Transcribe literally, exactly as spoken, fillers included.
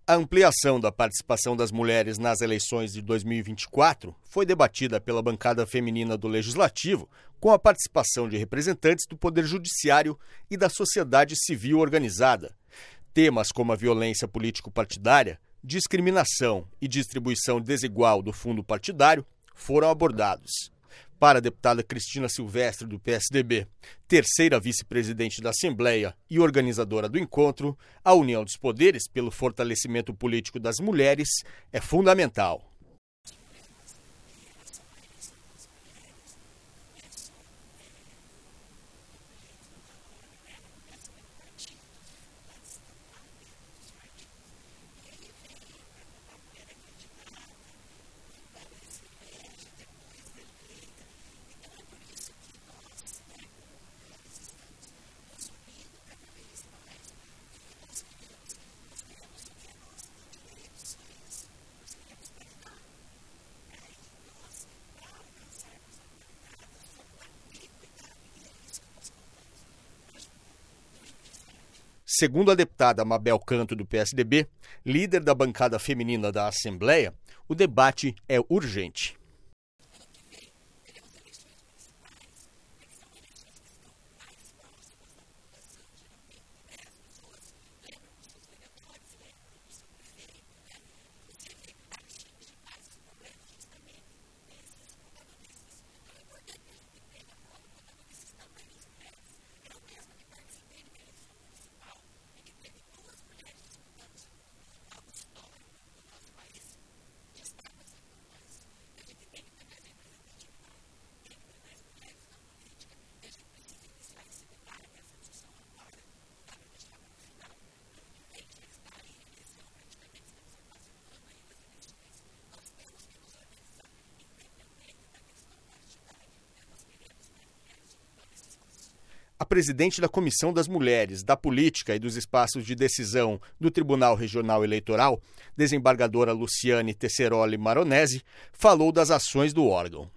A ampliação da participação das mulheres nas eleições de dois mil e vinte e quatro foi debatida pela bancada feminina do Legislativo, com a participação de representantes do Poder Judiciário e da sociedade civil organizada. Temas como a violência político-partidária, discriminação e distribuição desigual do fundo partidário foram abordados. Para a deputada Cristina Silvestre, do P S D B, terceira vice-presidente da Assembleia e organizadora do encontro, a união dos poderes pelo fortalecimento político das mulheres é fundamental. Segundo a deputada Mabel Canto, do P S D B, líder da bancada feminina da Assembleia, o debate é urgente. A presidente da Comissão das Mulheres, da Política e dos Espaços de Decisão do Tribunal Regional Eleitoral, desembargadora Luciane Tesseroli Maronese, falou das ações do órgão.